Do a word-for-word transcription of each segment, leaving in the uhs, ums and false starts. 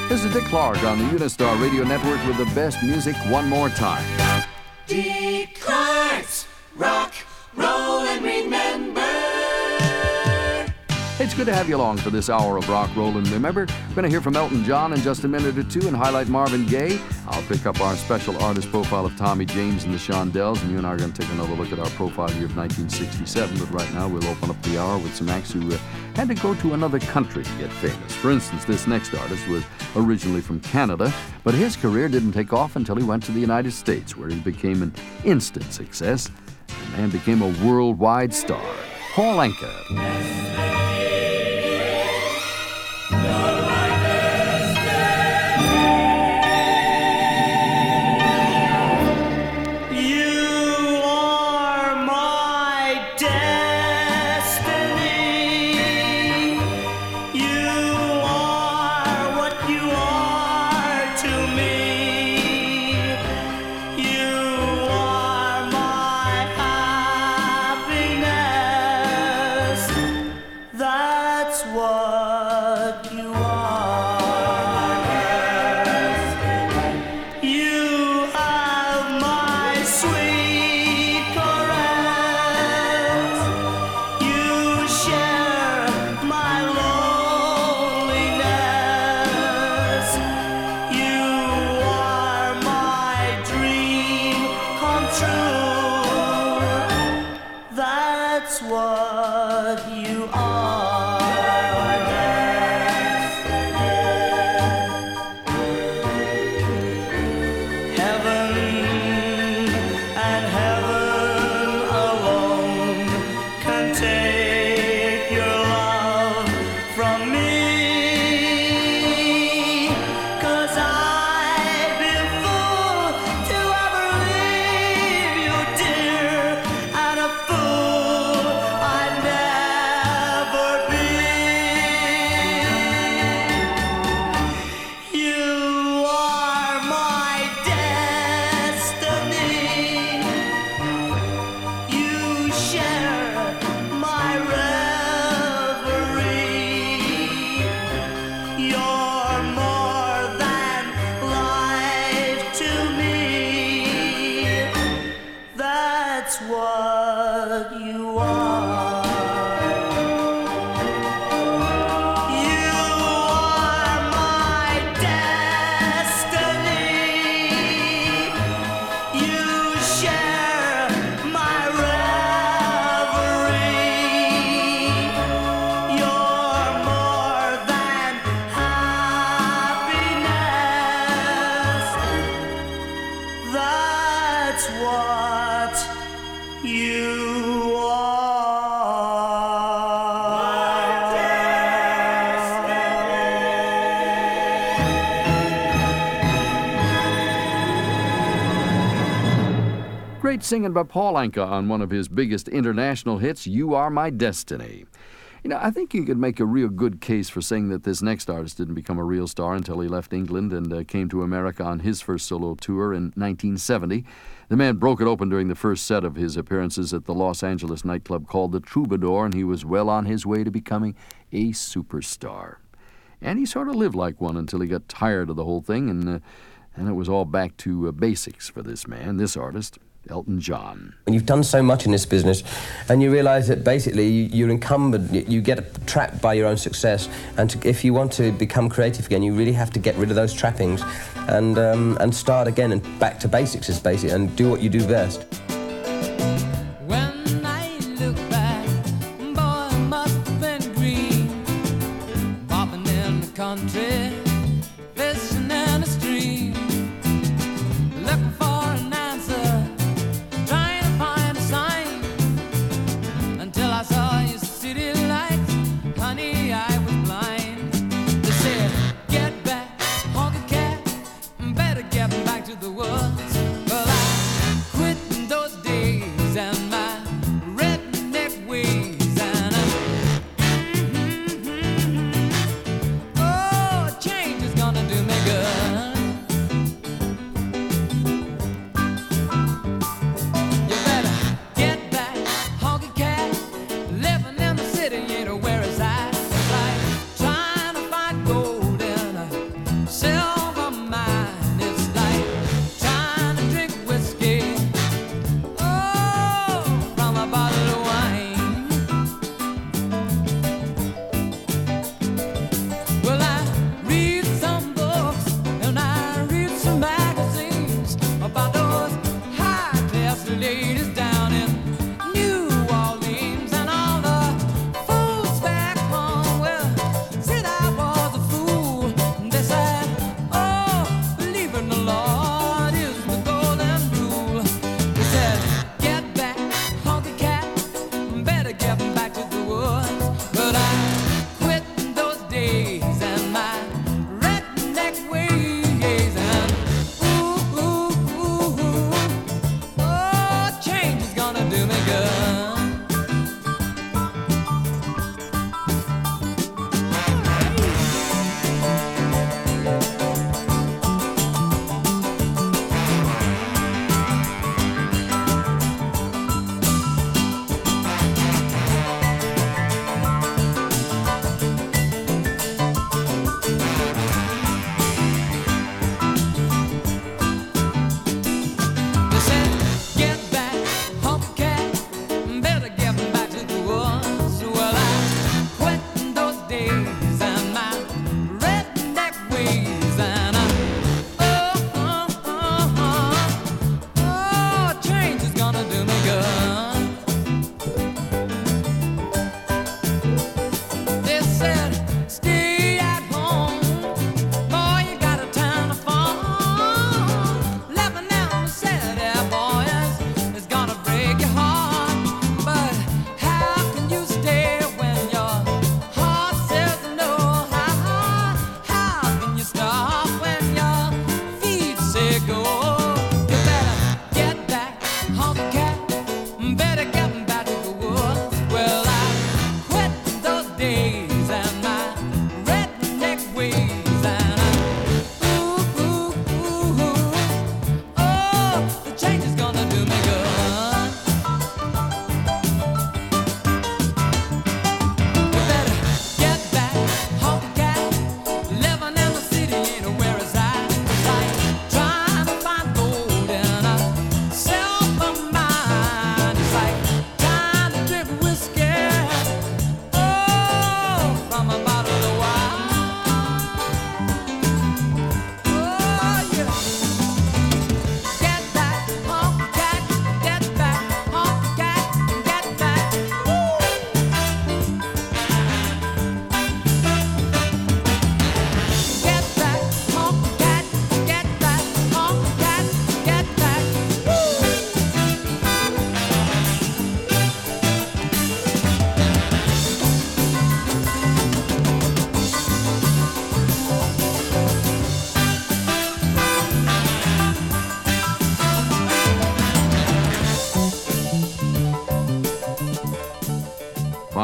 This is Dick Clark on the Unistar Radio Network with the best music one more time. Dick Clark's Rock, Roll, and Remember. It's good to have you along for this hour of Rock, Roll, and Remember. We're going to hear from Elton John in just a minute or two and highlight Marvin Gaye. I'll pick up our special artist profile of Tommy James and the Shondells, and you and I are going to take another look at our profile here of nineteen sixty-seven. But right now, we'll open up the hour with some acts who uh, had to go to another country to get famous. For instance, this next artist was originally from Canada, but his career didn't take off until he went to the United States, where he became an instant success. The man became a worldwide star. Paul Anka. Great singing by Paul Anka on one of his biggest international hits, You Are My Destiny. You know, I think you could make a real good case for saying that this next artist didn't become a real star until he left England and uh, came to America on his first solo tour in nineteen seventy. The man broke it open during the first set of his appearances at the Los Angeles nightclub called the Troubadour, and he was well on his way to becoming a superstar. And he sort of lived like one until he got tired of the whole thing, and, uh, and it was all back to uh, basics for this man, this artist, Elton John. When you've done so much in this business and you realise that basically you're encumbered, you get trapped by your own success, and to, if you want to become creative again, you really have to get rid of those trappings and um, and start again and back to basics is basic and do what you do best. When I look back, boy, I must have been green, popping in the country, fishing in the stream, looking for an answer, trying to find a sign, until I saw your city lights, honey, I was blind. They said, get back, honky cat, better get back to the woods. Well, I quit those days and my redneck ways, and I, mm-hmm, mm-hmm. Oh, change is gonna do me good.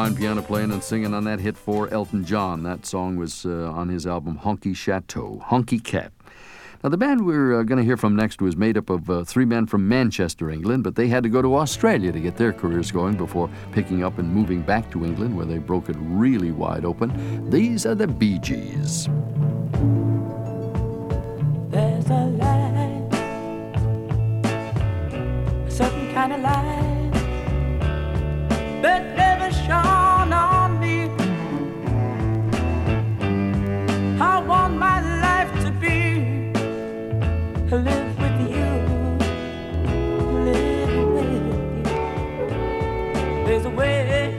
fine piano playing and singing on that hit for Elton John. That song was uh, on his album Honky Chateau, Honky Cat. Now, the band we're uh, going to hear from next was made up of uh, three men from Manchester, England, but they had to go to Australia to get their careers going before picking up and moving back to England, where they broke it really wide open. These are the Bee Gees. There's a light, a certain kind of light that never shone on me. I want my life to be live with you, live with you. There's a way.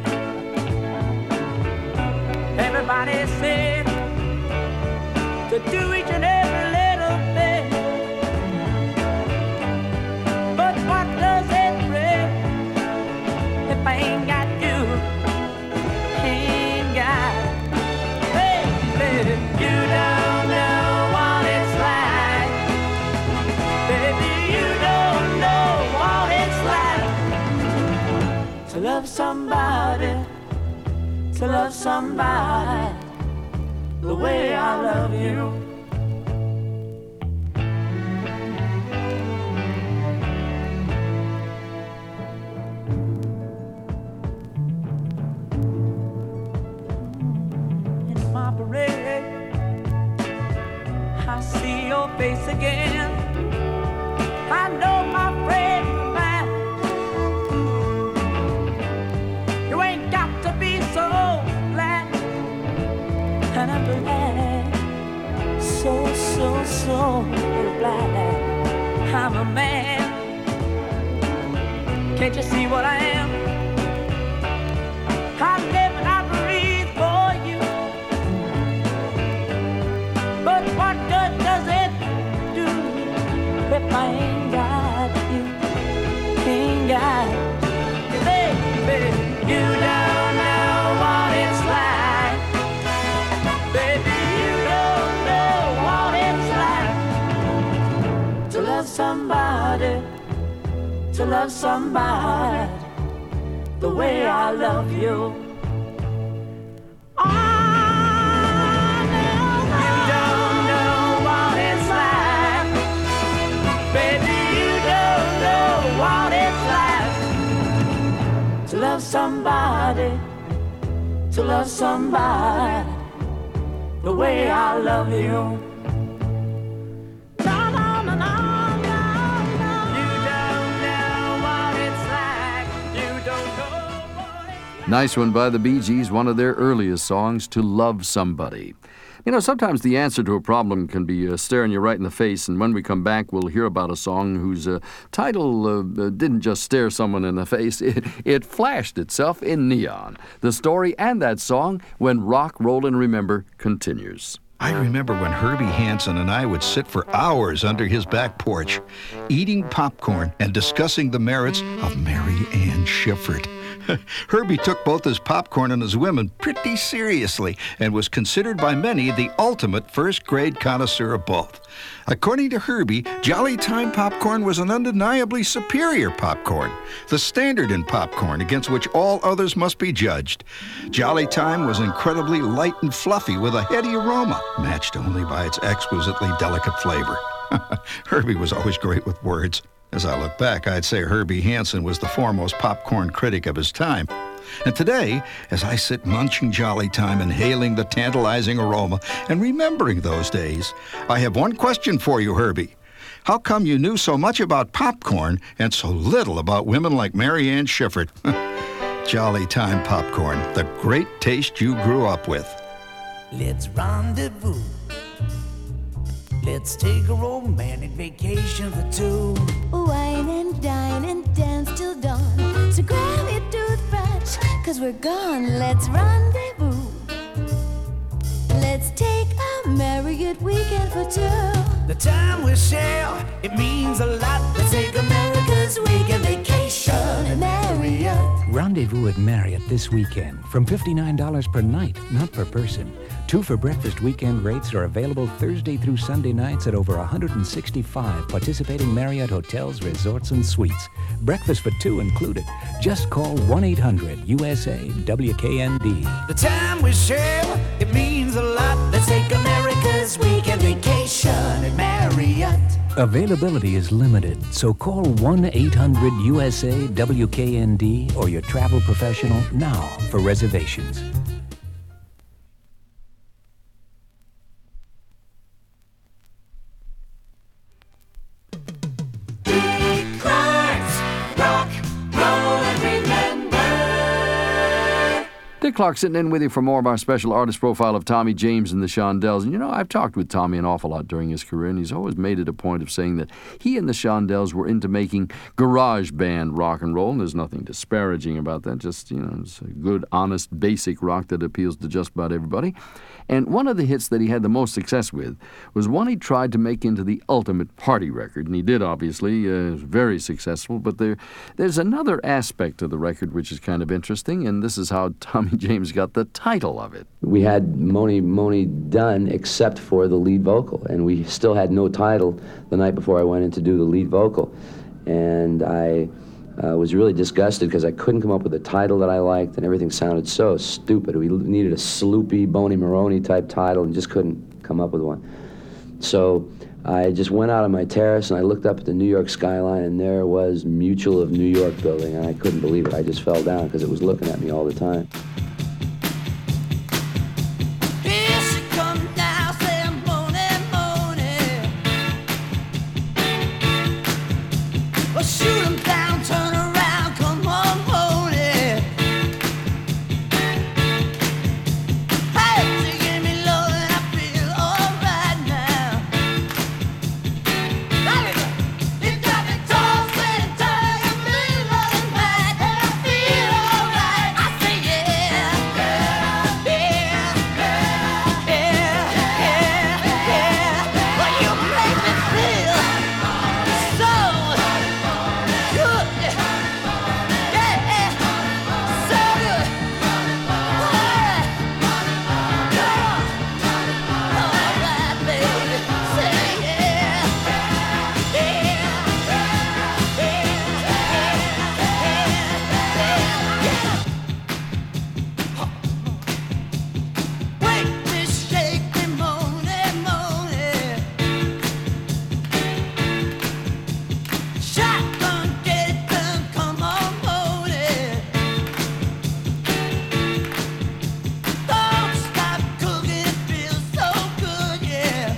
Everybody said to do each and every little thing, but what does it bring if I ain't got you? Ain't got, baby, you don't know what it's like. Baby, you don't know what it's like to love somebody, to love somebody the way I love you. In my parade, I see your face again. I know my friend of mine. You ain't got to be so glad, and I'm glad, so, so, so glad I'm a man. Can't you see what I am? I live and I breathe for you. But what good does it do if I ain't got you? Ain't got you, baby. You don't know what it's like. Baby, you don't know what it's like to love somebody, to love somebody the way I love you. To love somebody, to love somebody the way I love you. No, no, no, no, no, no. You don't know what it's like. You don't know what it's like. Nice one by the Bee Gees, one of their earliest songs, To Love Somebody. You know, sometimes the answer to a problem can be uh, staring you right in the face, and when we come back, we'll hear about a song whose uh, title uh, didn't just stare someone in the face, it, it flashed itself in neon. The story and that song, When Rock, Roll, and Remember, continues. I remember when Herbie Hansen and I would sit for hours under his back porch, eating popcorn and discussing the merits of Mary Ann Schifferit. Herbie took both his popcorn and his women pretty seriously and was considered by many the ultimate first-grade connoisseur of both. According to Herbie, Jolly Time popcorn was an undeniably superior popcorn, the standard in popcorn against which all others must be judged. Jolly Time was incredibly light and fluffy with a heady aroma, matched only by its exquisitely delicate flavor. Herbie was always great with words. As I look back, I'd say Herbie Hansen was the foremost popcorn critic of his time. And today, as I sit munching Jolly Time, inhaling the tantalizing aroma, and remembering those days, I have one question for you, Herbie. How come you knew so much about popcorn and so little about women like Mary Ann Schifferit? Jolly Time popcorn, the great taste you grew up with. Let's rendezvous. Let's take a romantic vacation for two. Wine and dine and dance till dawn. So grab your toothbrush, cause we're gone. Let's rendezvous. Let's take a Marriott weekend for two. The time we share, it means a lot. Let's take America's weekend vacation at Marriott. Rendezvous at Marriott this weekend from fifty-nine dollars per night, not per person. Two for breakfast weekend rates are available Thursday through Sunday nights at over one hundred sixty-five participating Marriott hotels, resorts, and suites. Breakfast for two included. Just call one eight hundred U S A W K N D. The time we share, it means a lot. Let's take America's weekend vacation at Marriott. Availability is limited, so call one eight hundred U S A W K N D or your travel professional now for reservations. Dick Clark sitting in with you for more of our special artist profile of Tommy James and the Shondells. And you know, I've talked with Tommy an awful lot during his career, and he's always made it a point of saying that he and the Shondells were into making garage band rock and roll, and there's nothing disparaging about that. Just, you know, it's a good, honest, basic rock that appeals to just about everybody. And one of the hits that he had the most success with was one he tried to make into the ultimate party record, and he did, obviously, uh, very successful. But there, there's another aspect of the record which is kind of interesting, and this is how Tommy James got the title of it. We had Mony Mony done except for the lead vocal, and we still had no title the night before I went in to do the lead vocal. And I uh, was really disgusted because I couldn't come up with a title that I liked, and everything sounded so stupid. We needed a sloopy, Boney Maroney type title and just couldn't come up with one. So I just went out on my terrace and I looked up at the New York skyline, and there was Mutual of New York building, and I couldn't believe it. I just fell down because it was looking at me all the time. Here she comes now, saying Mony, Mony. Well, shoot 'em down, turn around, come on, Mony. Hey, she gave me love and I feel alright now. You got me tossing and turning, me loving right, and I feel alright. I say yeah, yeah, yeah, yeah, yeah, yeah. Well, you make me feel so good, yeah, so good. Alright, alright, baby, say yeah, yeah, yeah, yeah. Wake me, shake me, Mony, Mony. Shotgun, get it done, come on, Mony. Don't stop cooking, it feels so good, yeah.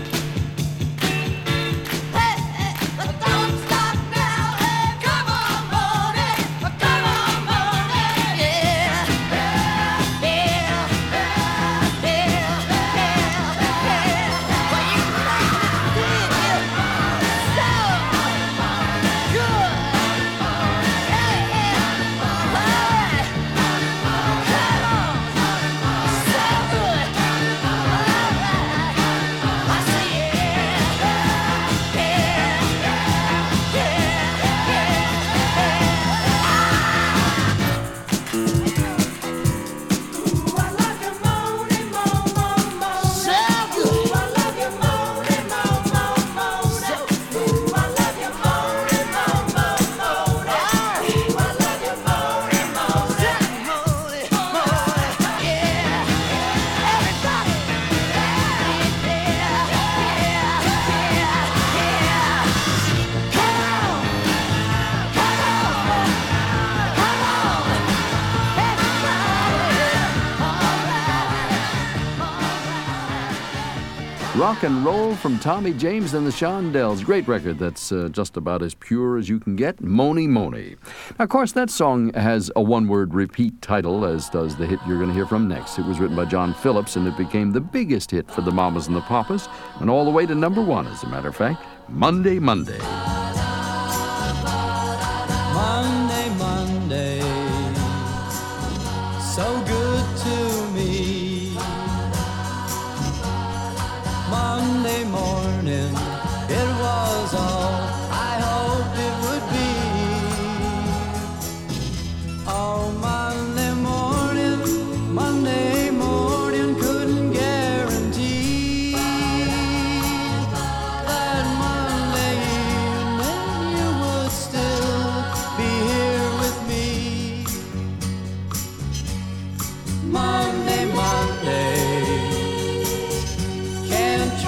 Hey, hey, don't stop now, hey, come on, Mony, come on, Mony, yeah, yeah, yeah, yeah, yeah, yeah. Well, you make me feel so good, yeah, yeah, alright, come on, so good, alright. I say yeah, yeah, yeah, Rock and Roll from Tommy James and the Shondells. Great record that's uh, just about as pure as you can get. Mony Mony. Now, of course, that song has a one-word repeat title, as does the hit you're going to hear from next. It was written by John Phillips, and it became the biggest hit for the Mamas and the Papas, and all the way to number one, as a matter of fact, Monday, Monday. Monday, Monday, so good to me. Monday morning, it was all I hoped it would be.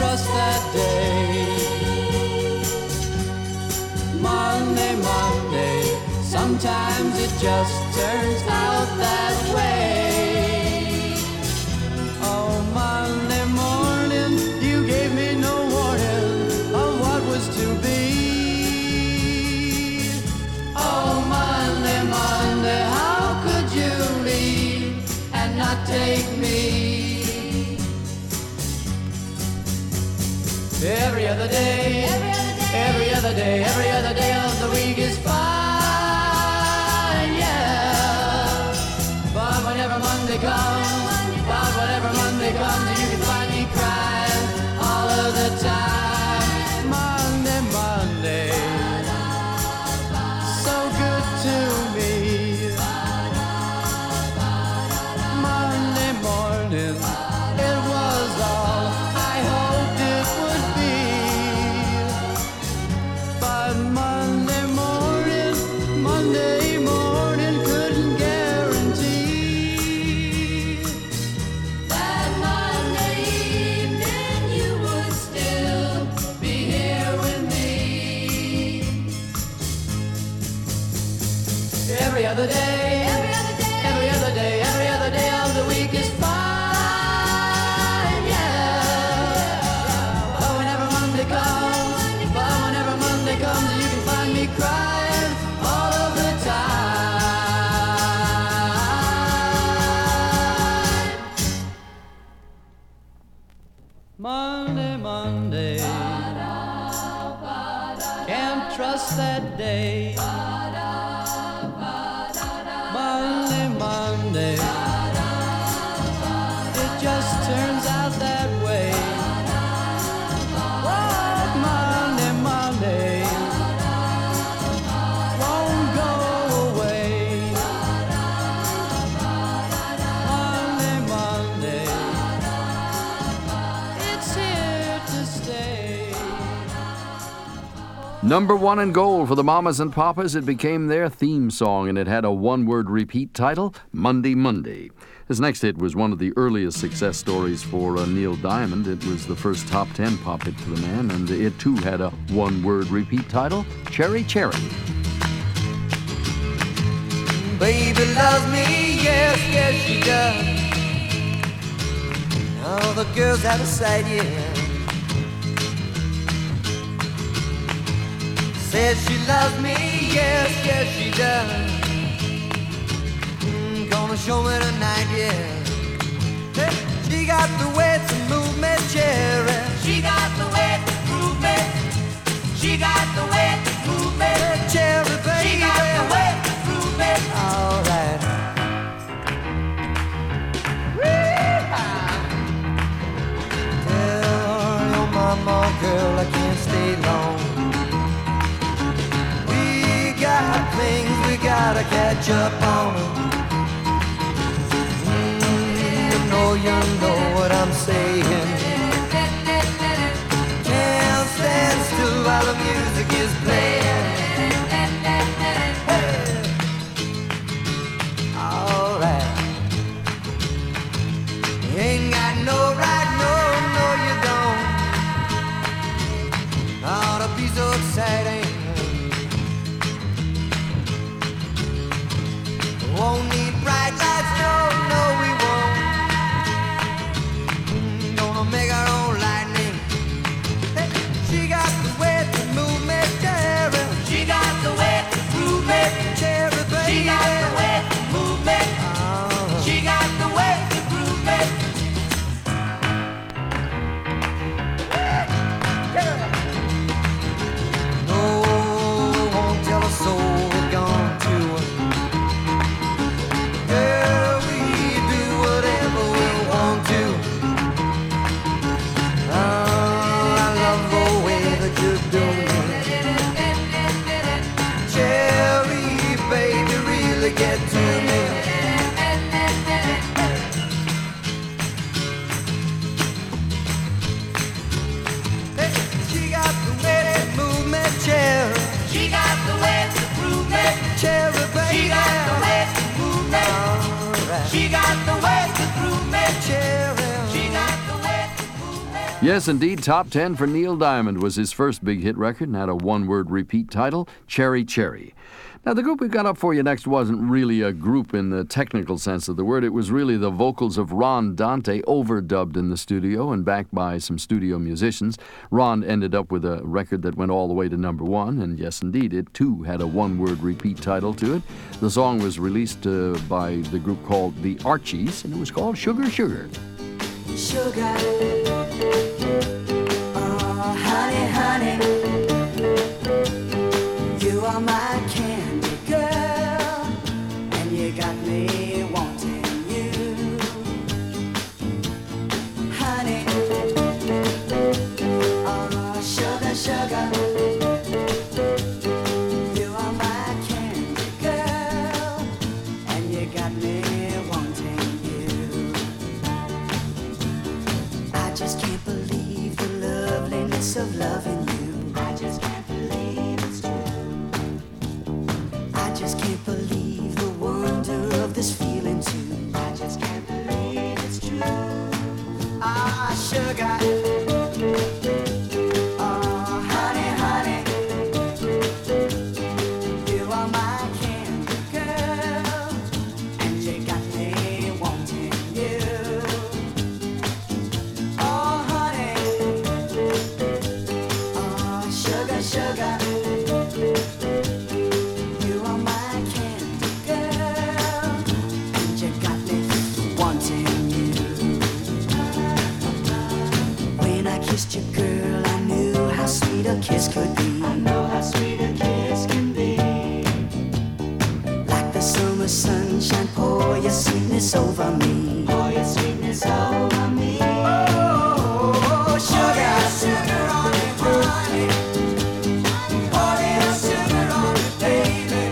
trust that day. Monday, Monday, sometimes it just turns out that way. Oh, Monday morning, you gave me no warning of what was to be. Oh, Monday, Monday, how could you leave and not take me? Every other day, every other day, every other day of the week is fine, yeah. But whenever Monday comes, but whenever Monday comes, you can find me crying all of the time. Monday, Monday, so good to me. Monday morning, it was all I hoped it would be. But Monday morning, Monday morning couldn't guarantee that Monday evening you would still be here with me. Every other day, every other day, every other day, every other day of the week is fine, yeah. But whenever Monday comes, but whenever Monday comes, you can find me crying all of the time. Monday, Monday, can't trust that day. Monday, Monday, it just turns out that way. What Monday, Monday won't go away. Monday, Monday, it's here to stay. Number one in gold for the Mamas and Papas. It became their theme song, and it had a one-word repeat title, Monday, Monday. This next hit was one of the earliest success stories for uh, Neil Diamond. It was the first top ten pop hit for the man, and it too had a one-word repeat title, Cherry Cherry. Baby loves me, yes, yes she does. All the girls out of sight, yeah. Says she loves me, yes, yes she does. Mm, gonna show me tonight, yeah. Hey, she got the way to move me, cherry. She got the way to move me. She got the way to move me, cherry, baby. She got the way to move me. All right. Tell your mama, girl, I can't stay long. Got things we gotta catch up on. Mm, you know, you know what I'm saying. Can't stand still while the music is playing. Hey. All right. You ain't got no right, no, no, you don't. Ought to be so exciting. Won't need bright lights, no, no we won't. Mm, gonna make our own lightning. Hey, she got the way to move me down. Yes, indeed, Top ten for Neil Diamond was his first big hit record and had a one-word repeat title, Cherry Cherry. Now, the group we've got up for you next wasn't really a group in the technical sense of the word. It was really the vocals of Ron Dante overdubbed in the studio and backed by some studio musicians. Ron ended up with a record that went all the way to number one, and yes, indeed, it too had a one-word repeat title to it. The song was released uh, by the group called The Archies, and it was called Sugar Sugar. Sugar, oh honey, honey, you are my candy girl, and you got me wanting you, honey, oh sugar, sugar, you are my candy girl, and you got me wanting you. I just can't believe the loveliness of loving you. I just can't believe it's true. I just can't believe the wonder of this feeling too. I just can't believe it's true. Ah, sugar. Oh, honey, honey. You are my candy girl, and you got me wanting you. Oh, honey, oh, sugar, sugar, you are my candy girl, and you got me wanting you. When I kissed you, girl, I knew how sweet a kiss could be. I know how sweet a kiss can be. Like the summer sunshine, pour your sweetness over me. Pour your sweetness over me. Oh, sugar, sugar on it, honey. Pour little sugar on it, baby.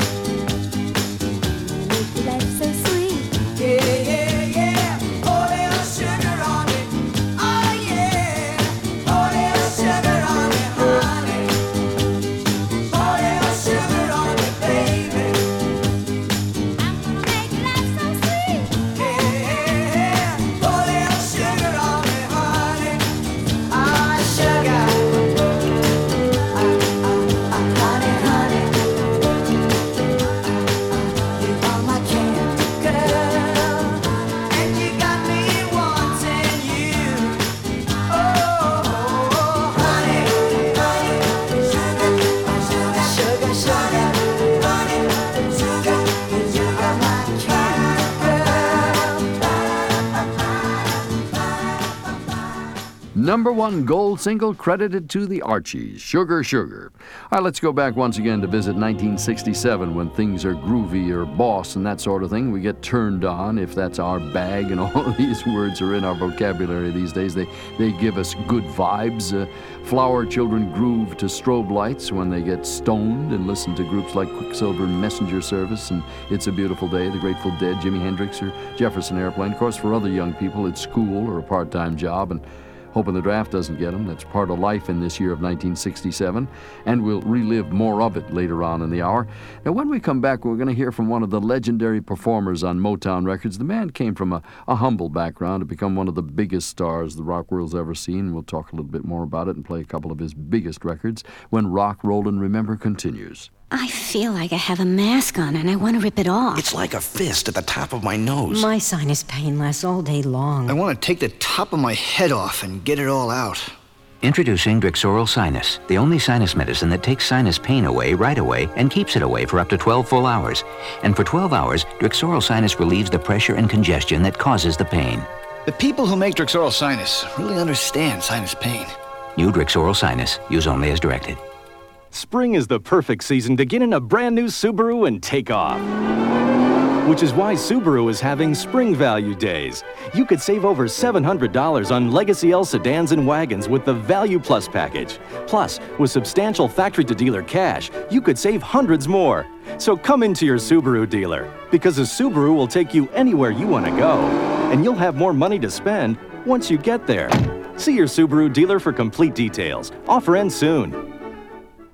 Make your life so sweet. Yeah, yeah, yeah. Pour little sugar on it. Oh, yeah. Pour little sugar on it, honey. Pour little sugar on it, baby. I'm gonna make your life so sweet. Yeah, pour little sugar on it, honey. Ah, sugar. Ah, ah, ah, honey, honey. You are my candy girl, and you got me wanting you. Oh, honey, honey, sugar, sugar, sugar, honey, sugar, you are my Number one gold single credited to the Archies, Sugar Sugar. All right, let's go back once again to visit nineteen sixty-seven when things are groovy or boss and that sort of thing. We get turned on, if that's our bag, and all of these words are in our vocabulary these days. They, they give us good vibes. Uh, flower children groove to strobe lights when they get stoned and listen to groups like Quicksilver Messenger Service and It's a Beautiful Day, The Grateful Dead, Jimi Hendrix, or Jefferson Airplane. Of course, for other young people, it's school or a part-time job, and hoping the draft doesn't get them. That's part of life in this year of nineteen sixty-seven, and we'll relive more of it later on in the hour. Now, when we come back, we're going to hear from one of the legendary performers on Motown Records. The man came from a, a humble background to become one of the biggest stars the rock world's ever seen. We'll talk a little bit more about it and play a couple of his biggest records when Rock, Roll, and Remember continues. I feel like I have a mask on and I want to rip it off. It's like a fist at the top of my nose. My sinus pain lasts all day long. I want to take the top of my head off and get it all out. Introducing Drixoral Sinus, the only sinus medicine that takes sinus pain away right away and keeps it away for up to twelve full hours. And for twelve hours, Drixoral Sinus relieves the pressure and congestion that causes the pain. The people who make Drixoral Sinus really understand sinus pain. New Drixoral Sinus, use only as directed. Spring is the perfect season to get in a brand new Subaru and take off. Which is why Subaru is having Spring Value Days. You could save over seven hundred dollars on Legacy L sedans and wagons with the Value Plus package. Plus, with substantial factory-to-dealer cash, you could save hundreds more. So come into your Subaru dealer, because a Subaru will take you anywhere you want to go, and you'll have more money to spend once you get there. See your Subaru dealer for complete details. Offer ends soon.